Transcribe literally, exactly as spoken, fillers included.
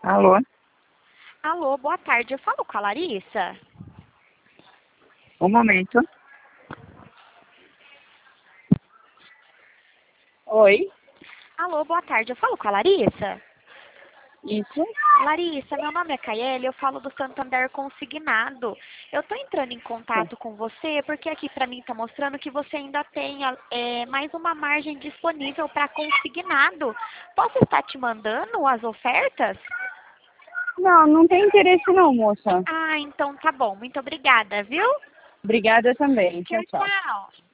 Alô? Alô, boa tarde. Eu falo com a Larissa? Um momento. Oi? Alô, boa tarde. Eu falo com a Larissa? Isso? Larissa, meu nome é Caiele, eu falo do Santander Consignado. Eu estou entrando em contato com você porque aqui para mim está mostrando que você ainda tem é, mais uma margem disponível para consignado. Posso estar te mandando as ofertas? Não, não tem interesse não, moça. Ah, então tá bom. Muito obrigada, viu? Obrigada também. Tchau, Tchau, tchau. tchau.